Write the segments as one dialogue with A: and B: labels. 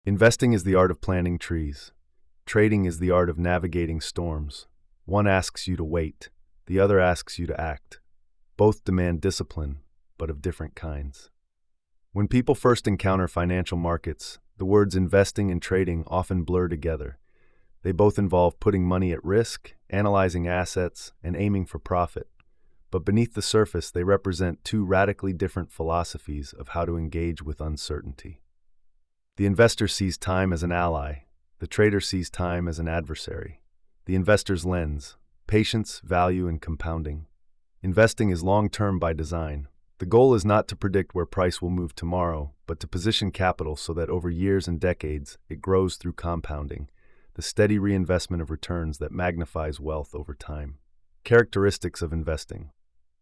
A: Investing is the art of planting trees. Trading is the art of navigating storms. One asks you to wait, the other asks you to act. Both demand discipline, but of different kinds. When people first encounter financial markets, the words investing and trading often blur together. They both involve putting money at risk, analyzing assets, and aiming for profit. But beneath the surface, they represent two radically different philosophies of how to engage with uncertainty. The investor sees time as an ally. The trader sees time as an adversary. The investor's lens: patience, value, and compounding. Investing is long-term by design. The goal is not to predict where price will move tomorrow, but to position capital so that over years and decades, it grows through compounding, the steady reinvestment of returns that magnifies wealth over time. Characteristics of investing: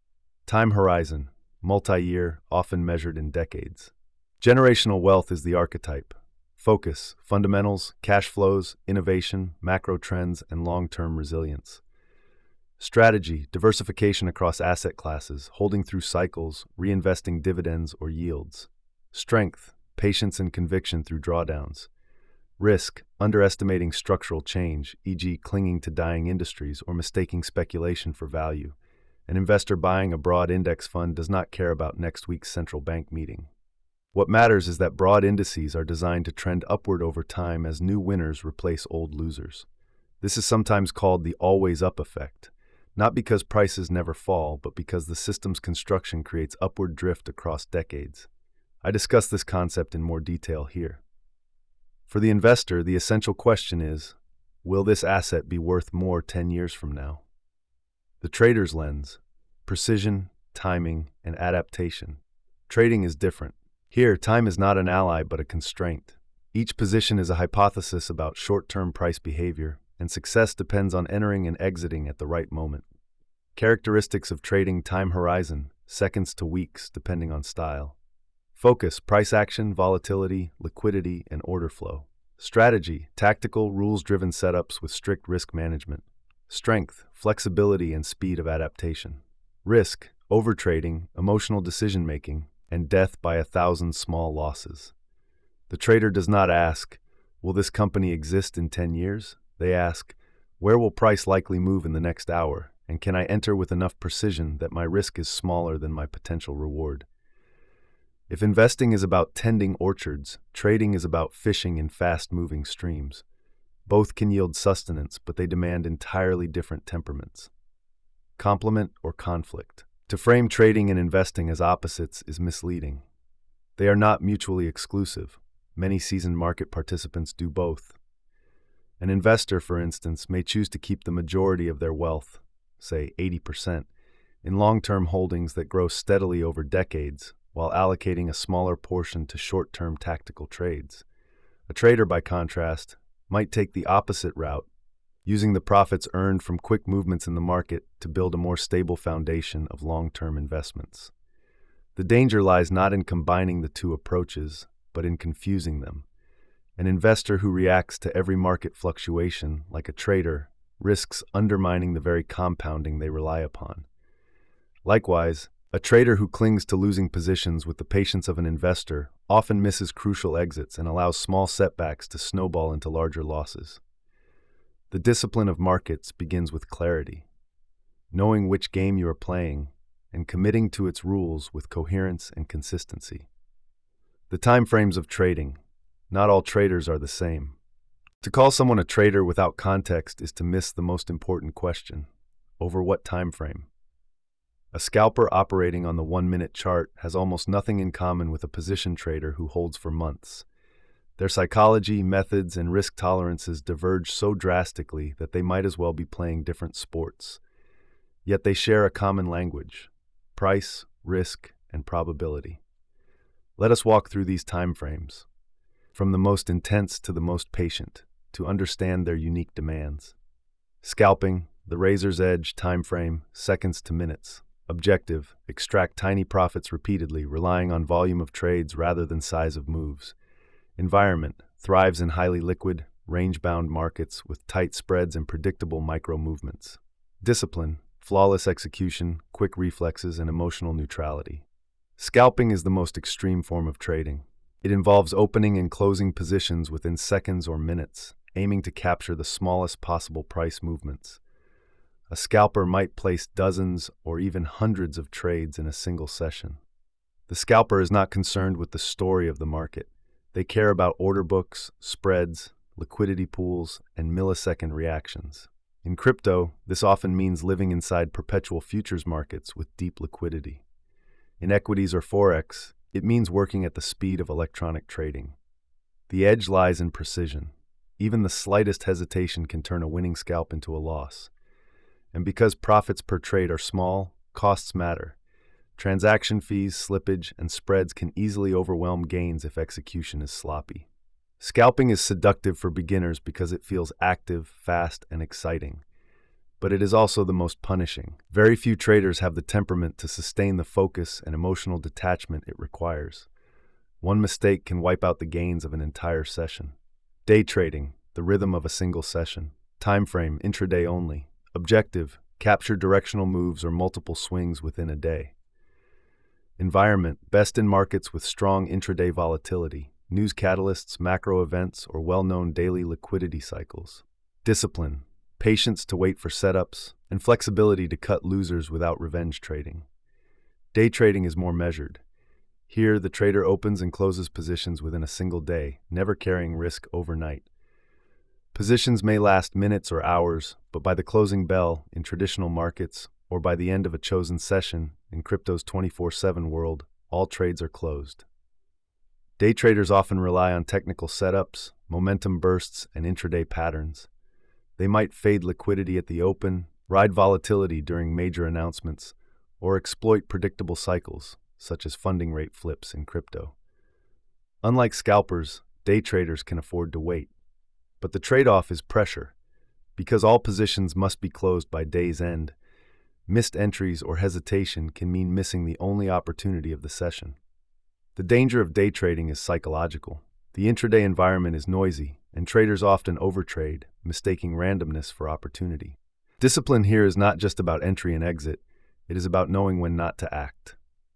A: time horizon, multi-year, often measured in decades. Generational wealth is the archetype. Focus, fundamentals, cash flows, innovation, macro trends, and long-term resilience. Strategy, diversification across asset classes, holding through cycles, reinvesting dividends or yields. Strength, patience and conviction through drawdowns. Risk, underestimating structural change, e.g. clinging to dying industries or mistaking speculation for value. An investor buying a broad index fund does not care about next week's central bank meeting. What matters is that broad indices are designed to trend upward over time as new winners replace old losers. This is sometimes called the always-up effect, not because prices never fall, but because the system's construction creates upward drift across decades. I discuss this concept in more detail here. For the investor, the essential question is, will this asset be worth more 10 years from now? The trader's lens: precision, timing, and adaptation. Trading is different. Here, time is not an ally but a constraint. Each position is a hypothesis about short-term price behavior, and success depends on entering and exiting at the right moment. Characteristics of trading: time horizon, seconds to weeks, depending on style. Focus: price action, volatility, liquidity, and order flow. Strategy: tactical, rules-driven setups with strict risk management. Strength: flexibility and speed of adaptation. Risk: overtrading, emotional decision-making, and death by 1,000 small losses. The trader does not ask, will this company exist in 10 years? They ask, where will price likely move in the next hour, and can I enter with enough precision that my risk is smaller than my potential reward? If investing is about tending orchards, trading is about fishing in fast-moving streams. Both can yield sustenance, but they demand entirely different temperaments. Complement or conflict. To frame trading and investing as opposites is misleading. They are not mutually exclusive. Many seasoned market participants do both. An investor, for instance, may choose to keep the majority of their wealth, say 80%, in long-term holdings that grow steadily over decades, while allocating a smaller portion to short-term tactical trades. A trader, by contrast, might take the opposite route, using the profits earned from quick movements in the market to build a more stable foundation of long-term investments. The danger lies not in combining the two approaches, but in confusing them. An investor who reacts to every market fluctuation, like a trader, risks undermining the very compounding they rely upon. Likewise, a trader who clings to losing positions with the patience of an investor often misses crucial exits and allows small setbacks to snowball into larger losses. The discipline of markets begins with clarity, knowing which game you are playing, and committing to its rules with coherence and consistency. The time frames of trading. Not all traders are the same. To call someone a trader without context is to miss the most important question: over what time frame? A scalper operating on the 1-minute chart has almost nothing in common with a position trader who holds for months. Their psychology, methods, and risk tolerances diverge so drastically that they might as well be playing different sports. Yet they share a common language: price, risk, and probability. Let us walk through these time frames, from the most intense to the most patient, to understand their unique demands. Scalping, the razor's edge time frame, seconds to minutes. Objective, extract tiny profits repeatedly, relying on volume of trades rather than size of moves. Environment, thrives in highly liquid, range-bound markets with tight spreads and predictable micro-movements. Discipline, flawless execution, quick reflexes, and emotional neutrality. Scalping is the most extreme form of trading. It involves opening and closing positions within seconds or minutes, aiming to capture the smallest possible price movements. A scalper might place dozens or even hundreds of trades in a single session. The scalper is not concerned with the story of the market. They care about order books, spreads, liquidity pools, and millisecond reactions. In crypto, this often means living inside perpetual futures markets with deep liquidity. In equities or forex, it means working at the speed of electronic trading. The edge lies in precision. Even the slightest hesitation can turn a winning scalp into a loss. And because profits per trade are small, costs matter. Transaction fees, slippage, and spreads can easily overwhelm gains if execution is sloppy. Scalping is seductive for beginners because it feels active, fast, and exciting. But it is also the most punishing. Very few traders have the temperament to sustain the focus and emotional detachment it requires. One mistake can wipe out the gains of an entire session. Day trading, the rhythm of a single session. Time frame, intraday only. Objective, capture directional moves or multiple swings within a day. Environment, best in markets with strong intraday volatility, news catalysts, macro events, or well-known daily liquidity cycles. Discipline, patience to wait for setups, and flexibility to cut losers without revenge trading. Day trading is more measured. Here, the trader opens and closes positions within a single day, never carrying risk overnight. Positions may last minutes or hours, but by the closing bell, in traditional markets, or by the end of a chosen session, in crypto's 24/7 world, all trades are closed. Day traders often rely on technical setups, momentum bursts, and intraday patterns. They might fade liquidity at the open, ride volatility during major announcements, or exploit predictable cycles, such as funding rate flips in crypto. Unlike scalpers, day traders can afford to wait. But the trade-off is pressure. Because all positions must be closed by day's end, missed entries or hesitation can mean missing the only opportunity of the session. The danger of day trading is psychological. The intraday environment is noisy, and traders often overtrade, mistaking randomness for opportunity. Discipline here is not just about entry and exit, it is about knowing when not to act.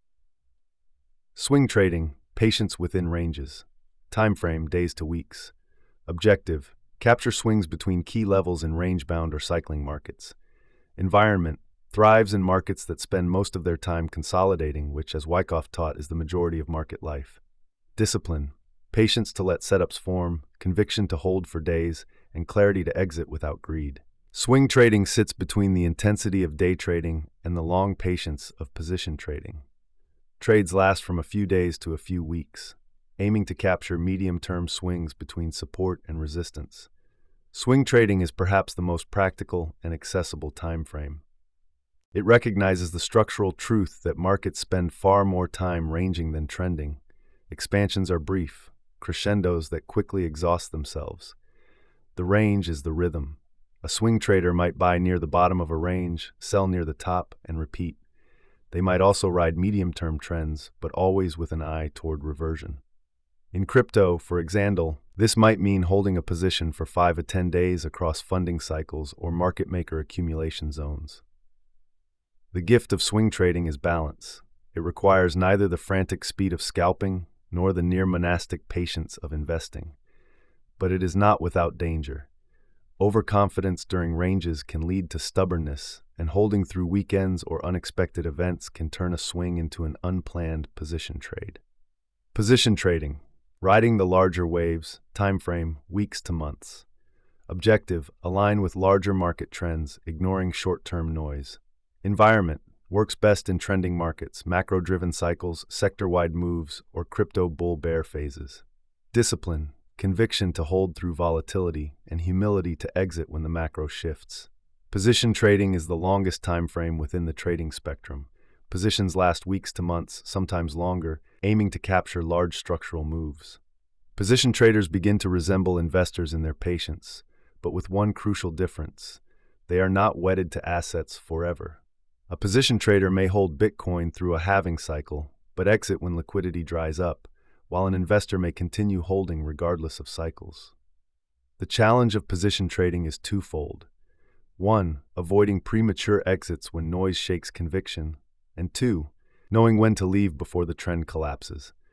A: Swing trading, patience within ranges. Time frame, days to weeks. Objective, capture swings between key levels in range-bound or cycling markets. Environment, thrives in markets that spend most of their time consolidating, which, as Wyckoff taught, is the majority of market life. Discipline, patience to let setups form, conviction to hold for days, and clarity to exit without greed. Swing trading sits between the intensity of day trading and the long patience of position trading. Trades last from a few days to a few weeks, aiming to capture medium-term swings between support and resistance. Swing trading is perhaps the most practical and accessible time frame. It recognizes the structural truth that markets spend far more time ranging than trending. Expansions are brief, crescendos that quickly exhaust themselves. The range is the rhythm. A swing trader might buy near the bottom of a range, sell near the top, and repeat. They might also ride medium-term trends, but always with an eye toward reversion. In crypto, for example, this might mean holding a position for 5 to 10 days across funding cycles or market maker accumulation zones. The gift of swing trading is balance. It requires neither the frantic speed of scalping nor the near monastic patience of investing. But it is not without danger. Overconfidence during ranges can lead to stubbornness, and holding through weekends or unexpected events can turn a swing into an unplanned position trade. Position trading, riding the larger waves, time frame, weeks to months. Objective, align with larger market trends, ignoring short-term noise. Environment, works best in trending markets, macro-driven cycles, sector-wide moves, or crypto bull-bear phases. Discipline, conviction to hold through volatility, and humility to exit when the macro shifts. Position trading is the longest time frame within the trading spectrum. Positions last weeks to months, sometimes longer, aiming to capture large structural moves. Position traders begin to resemble investors in their patience, but with one crucial difference. They are not wedded to assets forever. A position trader may hold Bitcoin through a halving cycle, but exit when liquidity dries up, while an investor may continue holding regardless of cycles. The challenge of position trading is twofold. 1. Avoiding premature exits when noise shakes conviction, and 2. Knowing when to leave before the trend collapses.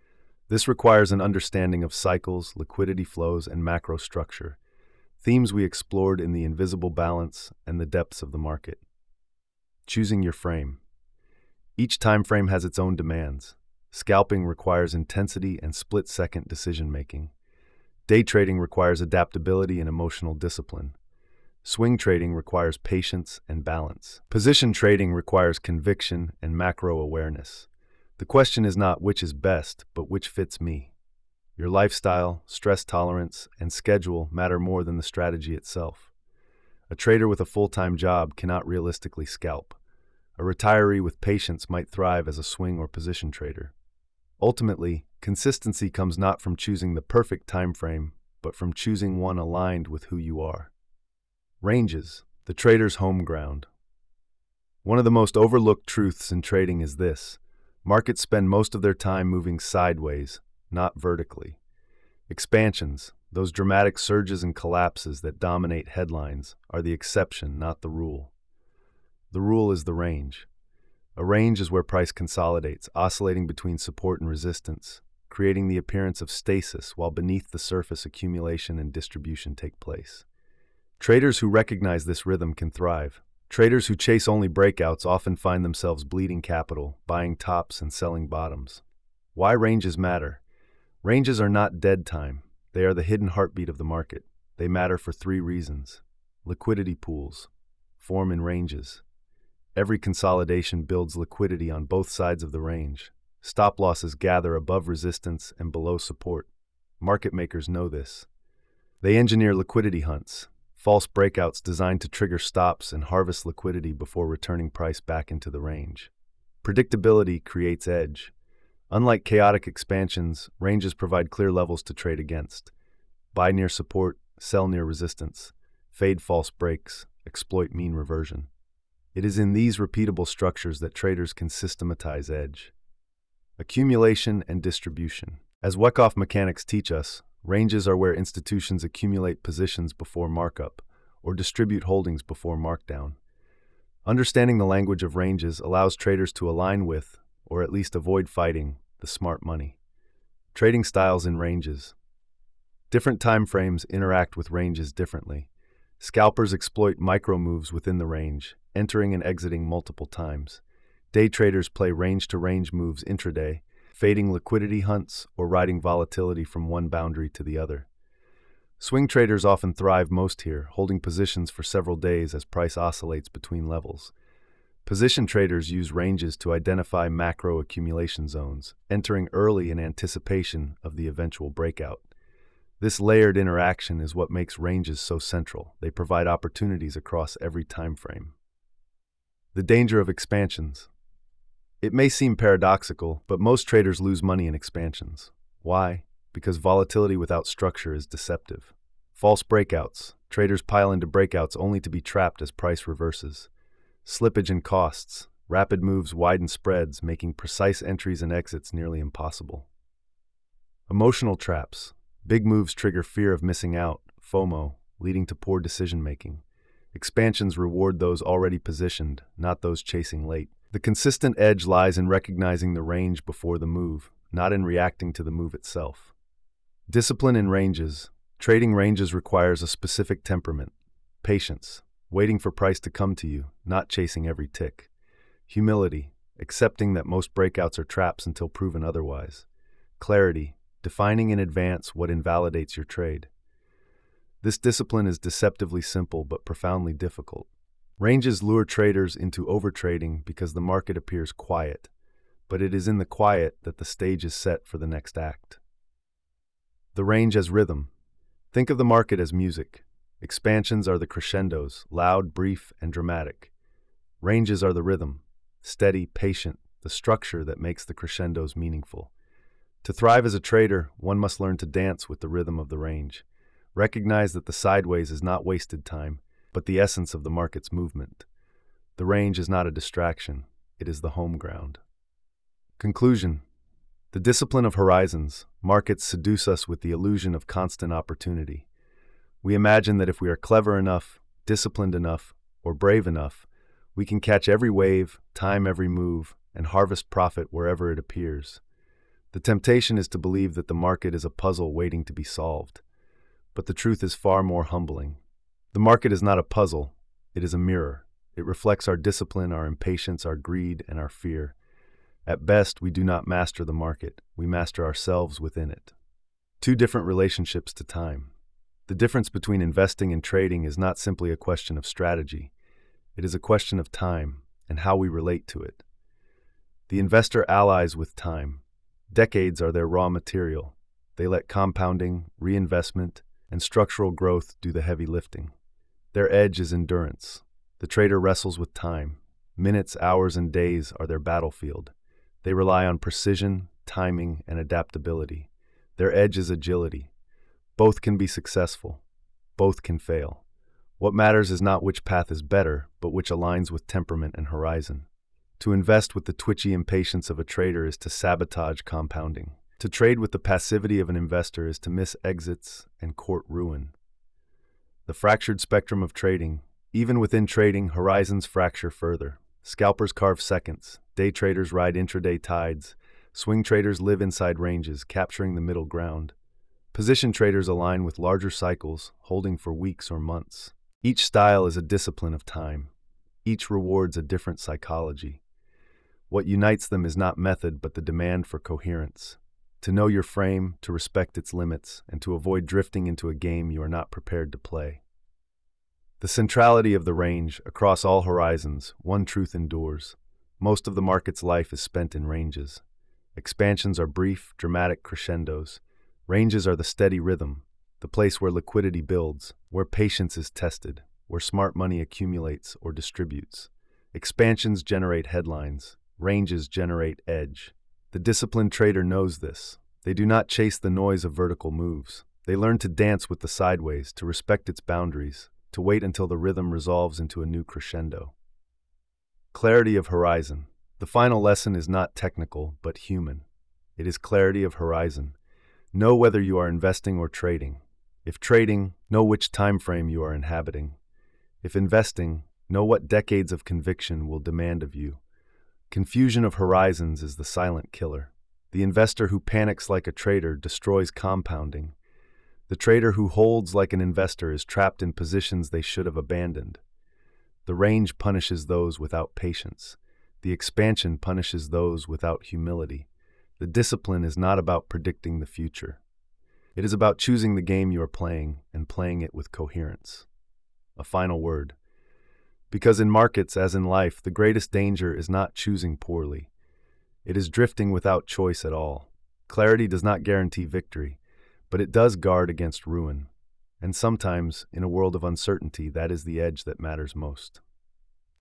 A: This requires an understanding of cycles, liquidity flows, and macro structure, themes we explored in The Invisible Balance and the Depths of the Market. Choosing your frame. Each time frame has its own demands. Scalping requires intensity and split-second decision-making. Day trading requires adaptability and emotional discipline. Swing trading requires patience and balance. Position trading requires conviction and macro awareness. The question is not which is best, but which fits me. Your lifestyle, stress tolerance, and schedule matter more than the strategy itself. A trader with a full-time job cannot realistically scalp. A retiree with patience might thrive as a swing or position trader. Ultimately, consistency comes not from choosing the perfect time frame, but from choosing one aligned with who you are. Ranges, the trader's home ground. One of the most overlooked truths in trading is this: markets spend most of their time moving sideways, not vertically. Expansions, those dramatic surges and collapses that dominate headlines, are the exception, not the rule. The rule is the range. A range is where price consolidates, oscillating between support and resistance, creating the appearance of stasis while beneath the surface accumulation and distribution take place. Traders who recognize this rhythm can thrive. Traders who chase only breakouts often find themselves bleeding capital, buying tops and selling bottoms. Why ranges matter? Ranges are not dead time. They are the hidden heartbeat of the market. They matter for three reasons. Liquidity pools form in ranges. Every consolidation builds liquidity on both sides of the range. Stop losses gather above resistance and below support. Market makers know this. They engineer liquidity hunts, false breakouts designed to trigger stops and harvest liquidity before returning price back into the range. Predictability creates edge. Unlike chaotic expansions, ranges provide clear levels to trade against. Buy near support, sell near resistance, fade false breaks, exploit mean reversion. It is in these repeatable structures that traders can systematize edge. Accumulation and distribution. As Wyckoff mechanics teach us, ranges are where institutions accumulate positions before markup or distribute holdings before markdown. Understanding the language of ranges allows traders to align with, or at least avoid fighting, the smart money. Trading styles in ranges. Different time frames interact with ranges differently. Scalpers exploit micro moves within the range, entering and exiting multiple times. Day traders play range-to-range moves intraday, fading liquidity hunts or riding volatility from one boundary to the other. Swing traders often thrive most here, holding positions for several days as price oscillates between levels. Position traders use ranges to identify macro accumulation zones, entering early in anticipation of the eventual breakout. This layered interaction is what makes ranges so central. They provide opportunities across every time frame. The danger of expansions. It may seem paradoxical, but most traders lose money in expansions. Why? Because volatility without structure is deceptive. False breakouts. Traders pile into breakouts only to be trapped as price reverses. Slippage in costs. Rapid moves widen spreads, making precise entries and exits nearly impossible. Emotional traps. Big moves trigger fear of missing out, FOMO, leading to poor decision-making. Expansions reward those already positioned, not those chasing late. The consistent edge lies in recognizing the range before the move, not in reacting to the move itself. Discipline in ranges. Trading ranges requires a specific temperament. Patience, waiting for price to come to you, not chasing every tick. Humility, accepting that most breakouts are traps until proven otherwise. Clarity, defining in advance what invalidates your trade. This discipline is deceptively simple but profoundly difficult. Ranges lure traders into overtrading because the market appears quiet, but it is in the quiet that the stage is set for the next act. The range as rhythm. Think of the market as music. Expansions are the crescendos, loud, brief, and dramatic. Ranges are the rhythm, steady, patient, the structure that makes the crescendos meaningful. To thrive as a trader, one must learn to dance with the rhythm of the range. Recognize that the sideways is not wasted time, but the essence of the market's movement. The range is not a distraction, it is the home ground. Conclusion. The discipline of horizons. Markets seduce us with the illusion of constant opportunity. We imagine that if we are clever enough, disciplined enough, or brave enough, we can catch every wave, time every move, and harvest profit wherever it appears. The temptation is to believe that the market is a puzzle waiting to be solved. But the truth is far more humbling. The market is not a puzzle, it is a mirror. It reflects our discipline, our impatience, our greed, and our fear. At best, we do not master the market, we master ourselves within it. Two different relationships to time. The difference between investing and trading is not simply a question of strategy. It is a question of time and how we relate to it. The investor allies with time. Decades are their raw material. They let compounding, reinvestment, and structural growth do the heavy lifting. Their edge is endurance. The trader wrestles with time. Minutes, hours, and days are their battlefield. They rely on precision, timing, and adaptability. Their edge is agility. Both can be successful. Both can fail. What matters is not which path is better, but which aligns with temperament and horizon. To invest with the twitchy impatience of a trader is to sabotage compounding. To trade with the passivity of an investor is to miss exits and court ruin. The fractured spectrum of trading. Even within trading, horizons fracture further. Scalpers carve seconds. Day traders ride intraday tides. Swing traders live inside ranges, capturing the middle ground. Position traders align with larger cycles, holding for weeks or months. Each style is a discipline of time. Each rewards a different psychology. What unites them is not method, but the demand for coherence. To know your frame, to respect its limits, and to avoid drifting into a game you are not prepared to play. The centrality of the range, across all horizons, one truth endures. Most of the market's life is spent in ranges. Expansions are brief, dramatic crescendos. Ranges are the steady rhythm, the place where liquidity builds, where patience is tested, where smart money accumulates or distributes. Expansions generate headlines. Ranges generate edge. The disciplined trader knows this. They do not chase the noise of vertical moves. They learn to dance with the sideways, to respect its boundaries, to wait until the rhythm resolves into a new crescendo. Clarity of horizon. The final lesson is not technical, but human. It is clarity of horizon. Know whether you are investing or trading. If trading, know which time frame you are inhabiting. If investing, know what decades of conviction will demand of you. Confusion of horizons is the silent killer. The investor who panics like a trader destroys compounding. The trader who holds like an investor is trapped in positions they should have abandoned. The range punishes those without patience. The expansion punishes those without humility. The discipline is not about predicting the future. It is about choosing the game you are playing and playing it with coherence. A final word. Because in markets, as in life, the greatest danger is not choosing poorly. It is drifting without choice at all. Clarity does not guarantee victory, but it does guard against ruin. And sometimes, in a world of uncertainty, that is the edge that matters most.